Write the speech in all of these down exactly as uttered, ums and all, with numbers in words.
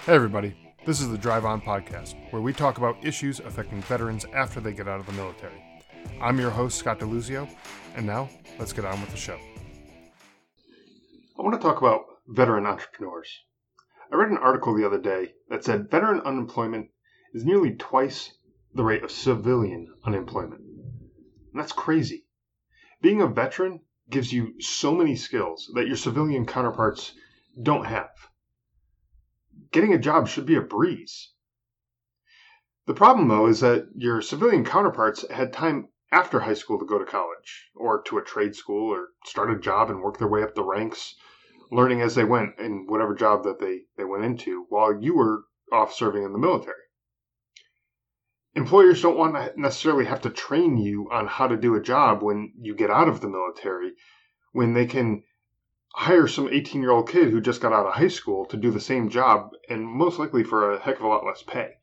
Hey everybody, this is the Drive On Podcast, where we talk about issues affecting veterans after they get out of the military. I'm your host, Scott DeLuzio, and now let's get on with the show. I want to talk about veteran entrepreneurs. I read an article the other day that said veteran unemployment is nearly twice the rate of civilian unemployment. And that's crazy. Being a veteran gives you so many skills that your civilian counterparts don't have. Getting a job should be a breeze. The problem, though, is that your civilian counterparts had time after high school to go to college, or to a trade school, or start a job and work their way up the ranks, learning as they went in whatever job that they, they went into, while you were off serving in the military. Employers don't want to necessarily have to train you on how to do a job when you get out of the military, when they can hire some eighteen-year-old kid who just got out of high school to do the same job, and most likely for a heck of a lot less pay.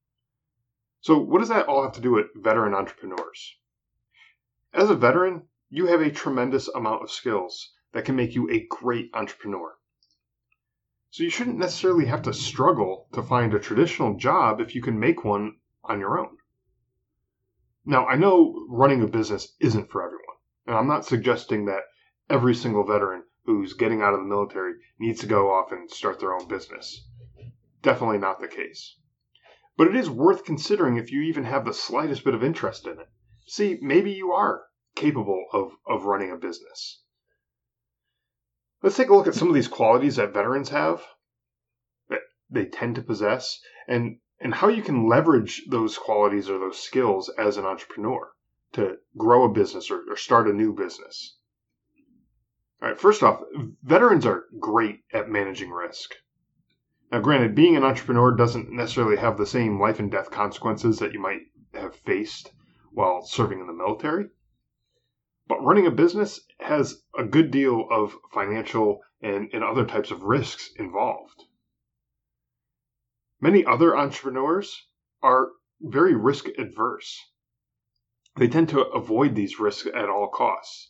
So what does that all have to do with veteran entrepreneurs? As a veteran, you have a tremendous amount of skills that can make you a great entrepreneur. So you shouldn't necessarily have to struggle to find a traditional job if you can make one on your own. Now, I know running a business isn't for everyone, and I'm not suggesting that every single veteran who's getting out of the military needs to go off and start their own business. Definitely not the case. But it is worth considering if you even have the slightest bit of interest in it. See, maybe you are capable of, of running a business. Let's take a look at some of these qualities that veterans have, that they tend to possess, and, and how you can leverage those qualities or those skills as an entrepreneur to grow a business or, or start a new business. All right, first off, veterans are great at managing risk. Now, granted, being an entrepreneur doesn't necessarily have the same life and death consequences that you might have faced while serving in the military. But running a business has a good deal of financial and, and other types of risks involved. Many other entrepreneurs are very risk adverse. They tend to avoid these risks at all costs.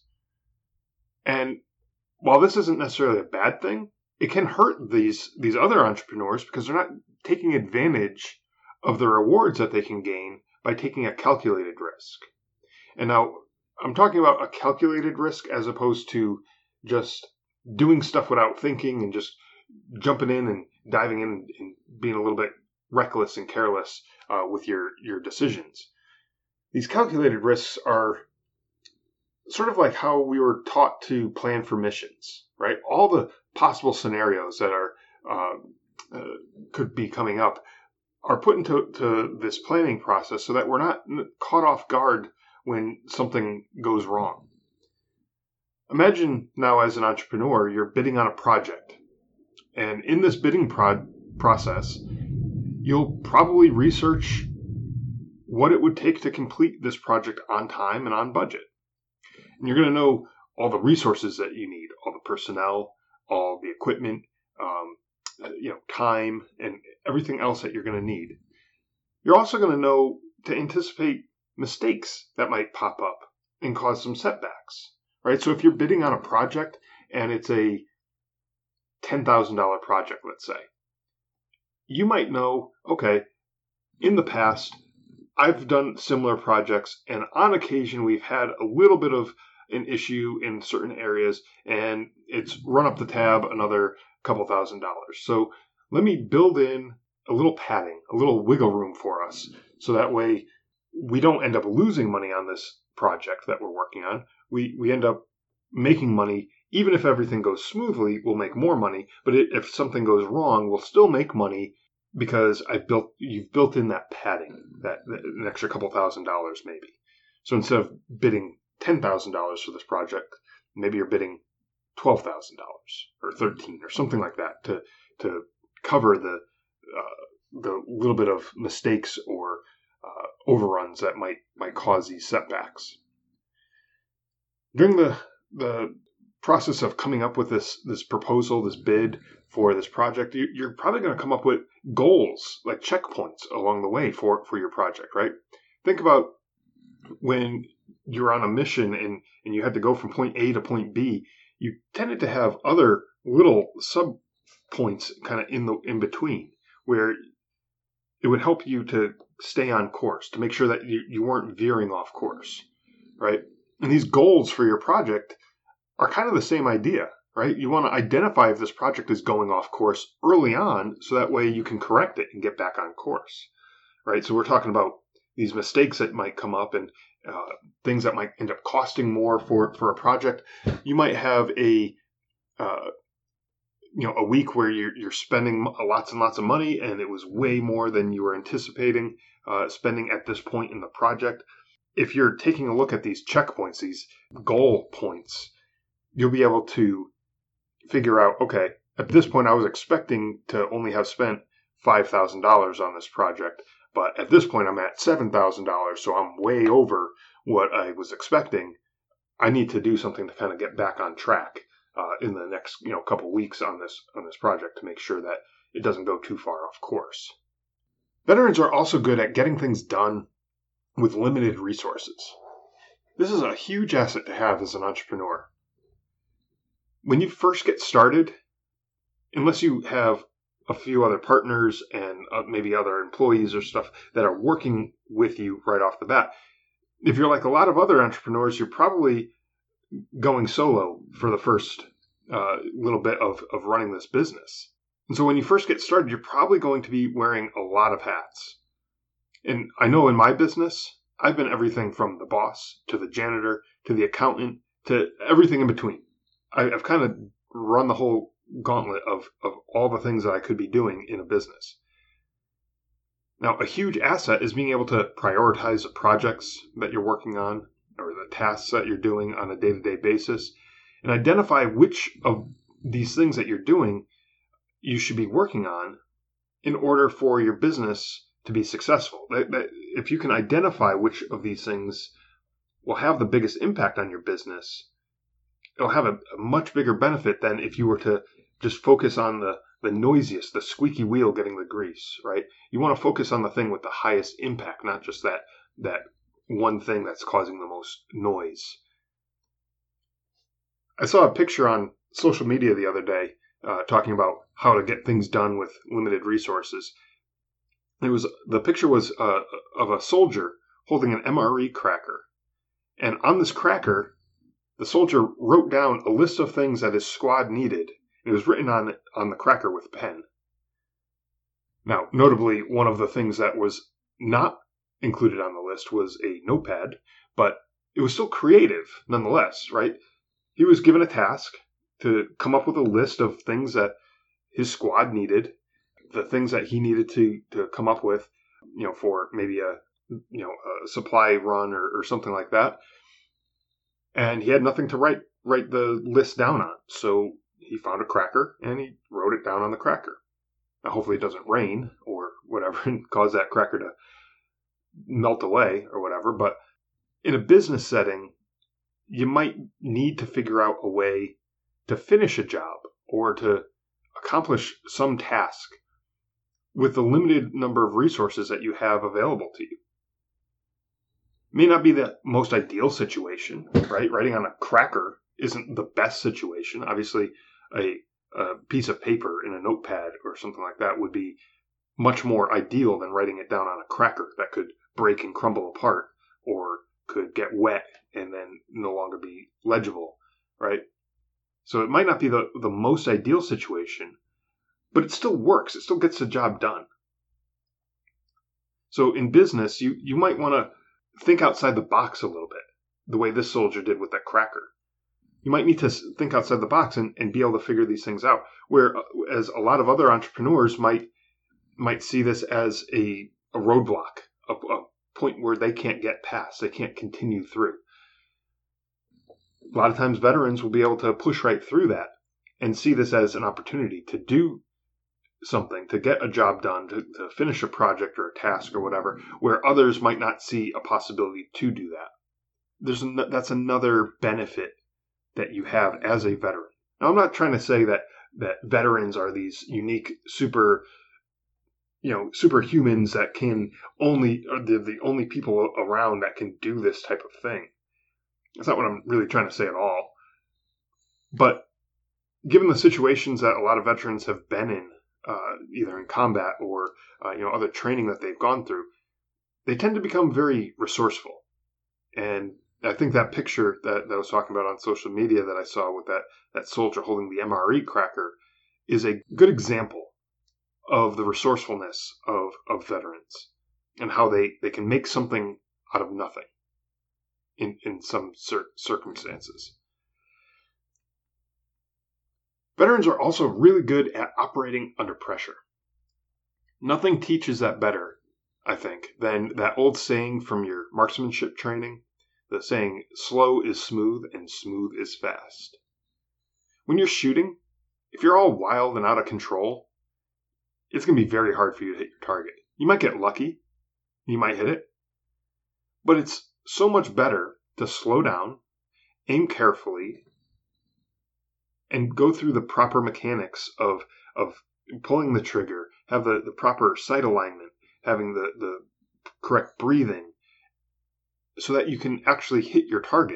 And while this isn't necessarily a bad thing, it can hurt these, these other entrepreneurs because they're not taking advantage of the rewards that they can gain by taking a calculated risk. And now, I'm talking about a calculated risk as opposed to just doing stuff without thinking and just jumping in and diving in and being a little bit reckless and careless uh, with your, your decisions. These calculated risks are sort of like how we were taught to plan for missions, right? All the possible scenarios that are uh, uh, could be coming up are put into to this planning process so that we're not caught off guard when something goes wrong. Imagine now as an entrepreneur, you're bidding on a project. And in this bidding pro- process, you'll probably research what it would take to complete this project on time and on budget. And you're going to know all the resources that you need, all the personnel, all the equipment, um, you know, time, and everything else that you're going to need. You're also going to know to anticipate mistakes that might pop up and cause some setbacks, right? So if you're bidding on a project and it's a ten thousand dollars project, let's say, you might know, okay, in the past, I've done similar projects, and on occasion we've had a little bit of an issue in certain areas, and it's run up the tab another couple thousand dollars. So let me build in a little padding, a little wiggle room for us, so that way we don't end up losing money on this project that we're working on. We we end up making money. Even if everything goes smoothly, we'll make more money. But it, if something goes wrong, we'll still make money because I built you've built in that padding, that, that an extra couple thousand dollars maybe. So instead of bidding ten thousand dollars for this project, maybe you're bidding twelve thousand dollars or thirteen or something like that to to cover the uh, the little bit of mistakes or uh, overruns that might might cause these setbacks. During the the process of coming up with this this proposal, this bid for this project, you, you're probably going to come up with goals, like checkpoints along the way for, for your project, right? Think about when you're on a mission and, and you had to go from point A to point B, you tended to have other little sub points kind of in the in between where it would help you to stay on course, to make sure that you, you weren't veering off course, right? And these goals for your project are kind of the same idea, right? You want to identify if this project is going off course early on, so that way you can correct it and get back on course, right? So we're talking about these mistakes that might come up and uh, things that might end up costing more for, for a project. You might have a uh, you know, a week where you're, you're spending lots and lots of money, and it was way more than you were anticipating uh, spending at this point in the project. If you're taking a look at these checkpoints, these goal points, you'll be able to figure out, okay, at this point I was expecting to only have spent five thousand dollars on this project, but at this point I'm at seven thousand dollars, so I'm way over what I was expecting. I need to do something to kind of get back on track Uh, in the next, you know, couple weeks on this on this project to make sure that it doesn't go too far off course. Veterans are also good at getting things done with limited resources. This is a huge asset to have as an entrepreneur. When you first get started, unless you have a few other partners and uh, maybe other employees or stuff that are working with you right off the bat, if you're like a lot of other entrepreneurs, you're probably going solo for the first uh, little bit of, of running this business. And so when you first get started, you're probably going to be wearing a lot of hats. And I know in my business, I've been everything from the boss to the janitor to the accountant to everything in between. I, I've kind of run the whole gauntlet of, of all the things that I could be doing in a business. Now, a huge asset is being able to prioritize the projects that you're working on, or the tasks that you're doing on a day-to-day basis, and identify which of these things that you're doing you should be working on in order for your business to be successful. That, that if you can identify which of these things will have the biggest impact on your business, it'll have a, a much bigger benefit than if you were to just focus on the, the noisiest, the squeaky wheel getting the grease, right? You want to focus on the thing with the highest impact, not just that that one thing that's causing the most noise. I saw a picture on social media the other day uh, talking about how to get things done with limited resources. It was the picture was uh, of a soldier holding an M R E cracker, and on this cracker, the soldier wrote down a list of things that his squad needed. It was written on on the cracker with a pen. Now, notably, one of the things that was not included on the list was a notepad, but it was still creative nonetheless, right? He was given a task to come up with a list of things that his squad needed, the things that he needed to, to come up with, you know, for maybe a, you know, a supply run or, or something like that. And he had nothing to write, write the list down on. So he found a cracker and he wrote it down on the cracker. Now, hopefully it doesn't rain or whatever and cause that cracker to melt away or whatever. But in a business setting, you might need to figure out a way to finish a job or to accomplish some task with the limited number of resources that you have available to you. It may not be the most ideal situation, right? Writing on a cracker isn't the best situation. Obviously, a, a piece of paper in a notepad or something like that would be much more ideal than writing it down on a cracker that could break and crumble apart or could get wet and then no longer be legible, right? So it might not be the, the most ideal situation, but it still works. It still gets the job done. So in business, you, you might want to think outside the box a little bit, the way this soldier did with that cracker. You might need to think outside the box and, and be able to figure these things out, whereas a lot of other entrepreneurs might might see this as a, a roadblock, a, a point where they can't get past, they can't continue through. A lot of times veterans will be able to push right through that and see this as an opportunity to do something, to get a job done, to, to finish a project or a task or whatever, where others might not see a possibility to do that. There's an, that's another benefit that you have as a veteran. Now, I'm not trying to say that that veterans are these unique super, you know, superhumans that can only, are the, the only people around that can do this type of thing. That's not what I'm really trying to say at all. But given the situations that a lot of veterans have been in uh, either in combat or uh, you know other training that they've gone through, they tend to become very resourceful. And I think that picture that, that I was talking about on social media that I saw with that, that soldier holding the M R E cracker is a good example of the resourcefulness of, of veterans and how they, they can make something out of nothing in, in some cir- circumstances. Veterans are also really good at operating under pressure. Nothing teaches that better, I think, than that old saying from your marksmanship training, the saying, slow is smooth and smooth is fast. When you're shooting, if you're all wild and out of control, it's going to be very hard for you to hit your target. You might get lucky, you might hit it, but it's so much better to slow down, aim carefully, and go through the proper mechanics of of pulling the trigger, have the, the proper sight alignment, having the, the correct breathing, so that you can actually hit your target.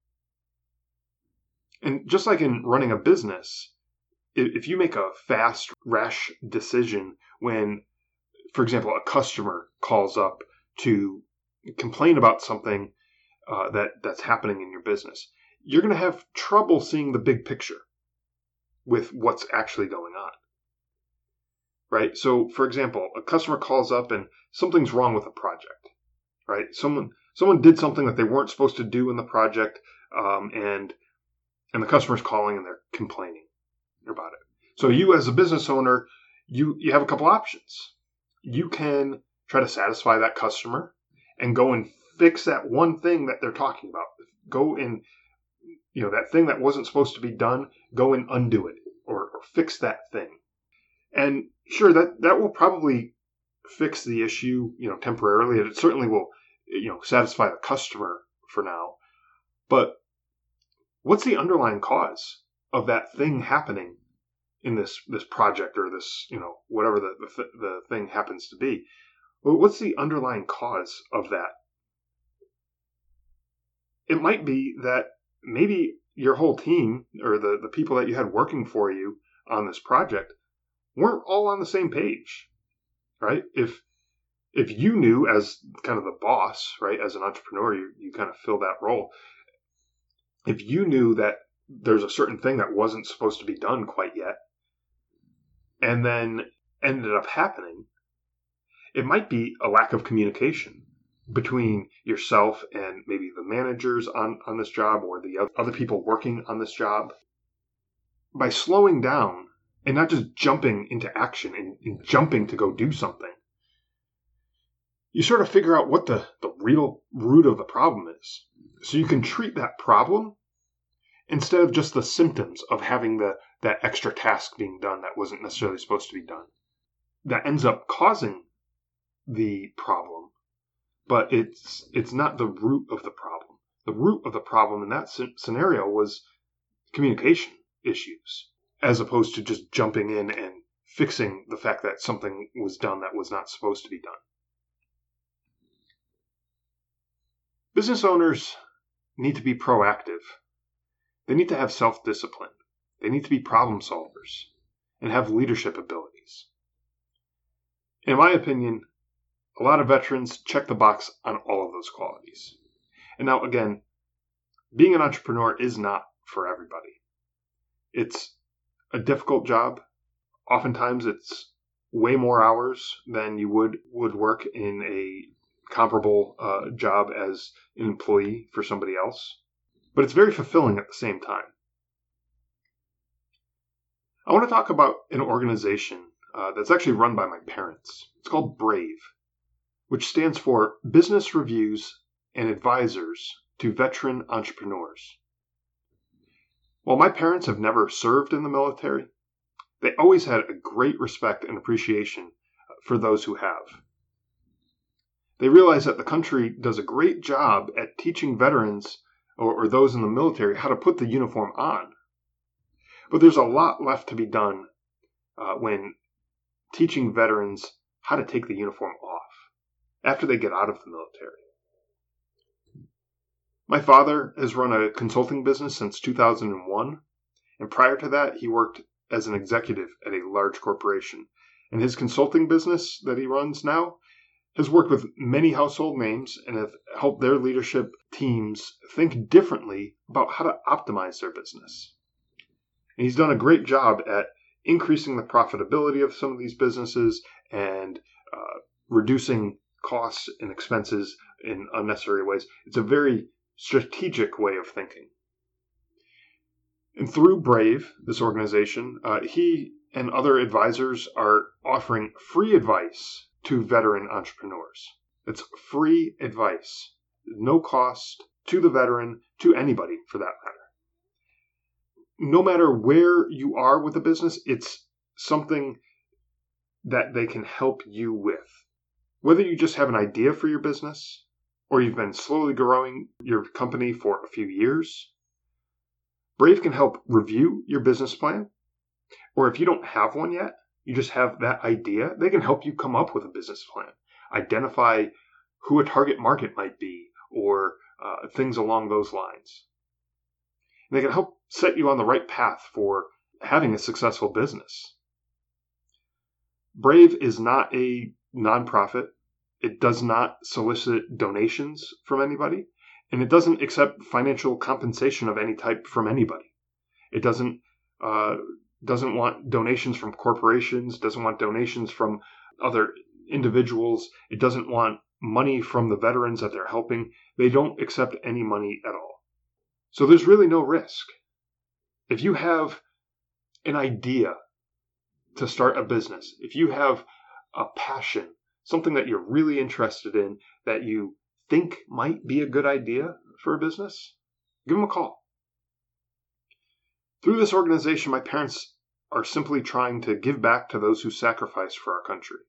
And just like in running a business, if you make a fast, rash decision when, for example, a customer calls up to complain about something uh, that, that's happening in your business, you're going to have trouble seeing the big picture with what's actually going on. Right? So, for example, a customer calls up and something's wrong with a project. Right? Someone someone did something that they weren't supposed to do in the project, um, and and the customer's calling and they're complaining about it. So you, as a business owner, you you have a couple options. You can try to satisfy that customer and go and fix that one thing that they're talking about. Go and, you know, that thing that wasn't supposed to be done, go and undo it or, or fix that thing. And sure, that, that will probably fix the issue, you know, temporarily. It certainly will, you know, satisfy the customer for now. But what's the underlying cause of that thing happening in this, this project or this, you know, whatever the, the, the thing happens to be? Well, what's the underlying cause of that? It might be that maybe your whole team or the, the people that you had working for you on this project weren't all on the same page, right? If if you knew as kind of the boss, right, as an entrepreneur, you, you kind of fill that role. If you knew that there's a certain thing that wasn't supposed to be done quite yet, and then ended up happening, it might be a lack of communication between yourself and maybe the managers on, on this job or the other people working on this job. By slowing down and not just jumping into action and, and jumping to go do something, you sort of figure out what the, the real root of the problem is. So you can treat that problem instead of just the symptoms of having the that extra task being done that wasn't necessarily supposed to be done. That ends up causing the problem, but it's it's not the root of the problem. The root of the problem in that scenario was communication issues, as opposed to just jumping in and fixing the fact that something was done that was not supposed to be done. Business owners need to be proactive. They need to have self-discipline. They need to be problem solvers and have leadership abilities. In my opinion, a lot of veterans check the box on all of those qualities. And now, again, being an entrepreneur is not for everybody. It's a difficult job. Oftentimes, it's way more hours than you would, would work in a comparable uh, job as an employee for somebody else. But it's very fulfilling at the same time. I want to talk about an organization uh, that's actually run by my parents. It's called BRAVE, which stands for Business Reviews and Advisors to Veteran Entrepreneurs. While my parents have never served in the military, they always had a great respect and appreciation for those who have. They realize that the country does a great job at teaching veterans or, or those in the military how to put the uniform on. But there's a lot left to be done uh, when teaching veterans how to take the uniform off after they get out of the military. My father has run a consulting business since two thousand one, and prior to that, he worked as an executive at a large corporation. And his consulting business that he runs now has worked with many household names and have helped their leadership teams think differently about how to optimize their business. And he's done a great job at increasing the profitability of some of these businesses and uh, reducing costs and expenses in unnecessary ways. It's a very strategic way of thinking. And through Brave, this organization, uh, he and other advisors are offering free advice to veteran entrepreneurs. It's free advice, no cost to the veteran, to anybody for that matter. No matter where you are with a business, it's something that they can help you with. Whether you just have an idea for your business, or you've been slowly growing your company for a few years, Brave can help review your business plan. Or if you don't have one yet, you just have that idea, they can help you come up with a business plan. Identify who a target market might be, or uh, things along those lines. And they can help set you on the right path for having a successful business. Brave is not a nonprofit. It does not solicit donations from anybody, and it doesn't accept financial compensation of any type from anybody. It doesn't uh, doesn't want donations from corporations, doesn't want donations from other individuals. It doesn't want money from the veterans that they're helping. They don't accept any money at all. So there's really no risk. If you have an idea to start a business, if you have a passion, something that you're really interested in, that you think might be a good idea for a business, give them a call. Through this organization, my parents are simply trying to give back to those who sacrificed for our country.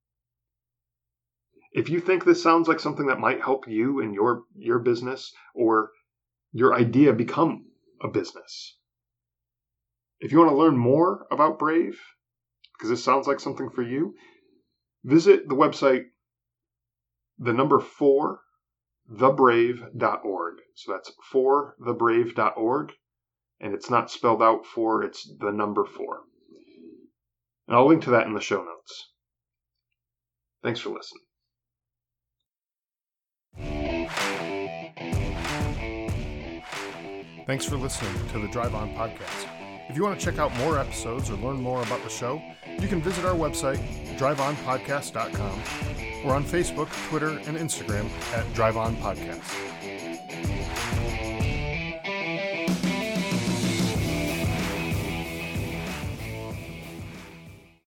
If you think this sounds like something that might help you in your, your business, or your idea become a business, if you want to learn more about Brave, because this sounds like something for you, visit the website, the number four, the brave dot org. So that's for the brave dot org. And it's not spelled out for, it's the number four. And I'll link to that in the show notes. Thanks for listening. Thanks for listening to the Drive On Podcast. If you want to check out more episodes or learn more about the show, you can visit our website, drive on podcast dot com, or on Facebook, Twitter, and Instagram at Drive On Podcast.